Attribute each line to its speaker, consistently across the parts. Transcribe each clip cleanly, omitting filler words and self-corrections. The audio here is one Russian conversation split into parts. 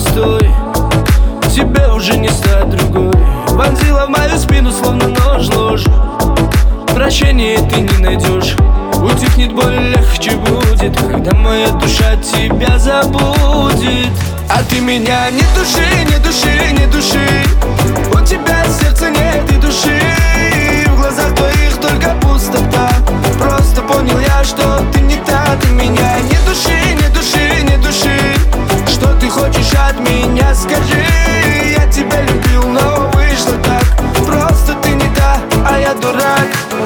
Speaker 1: стой, тебе уже не стать другой. Вонзила в мою спину, словно нож ложь. Прощения ты не найдешь. Утихнет боль, легче будет, когда моя душа тебя забудет. А ты меня не души, не души, не души. У тебя сердца нет и души. В глазах твоих только пустота. Просто понял я, что ты не та. Ты меня не души, не души, не души. Что ты хочешь от меня, скажи. Я тебя любил, но вышло так. Просто ты не та, а я дурак.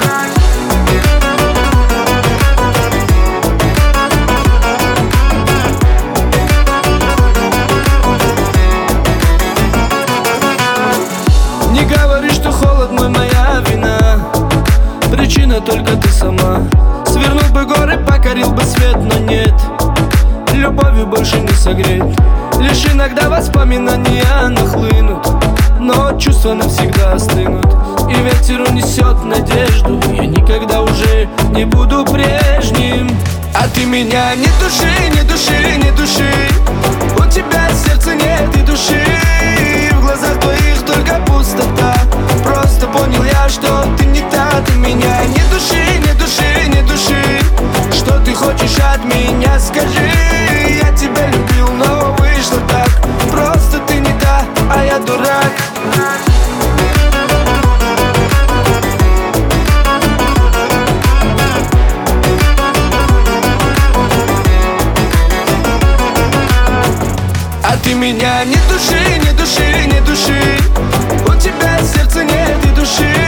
Speaker 1: Не говори, что холод мой, моя вина. Причина только ты сама. Свернул бы горы, покорил бы свет, но нет. Любовью больше не согреть. Лишь иногда воспоминания нахлынут, но чувства навсегда остынут. И ветер унесет надежду. Я никогда уже не буду прежним. А ты меня не души, не души, не души. У тебя сердца нет и души. В глазах твоих только пустота. Просто понял я, что ты не та. Ты меня не души, не души, не души. Что ты хочешь от меня, скажи. Я тебя любил, но вышло так. Просто ты не та, а я дурак. А ты меня не души, не души, не души. У тебя сердца нет и души.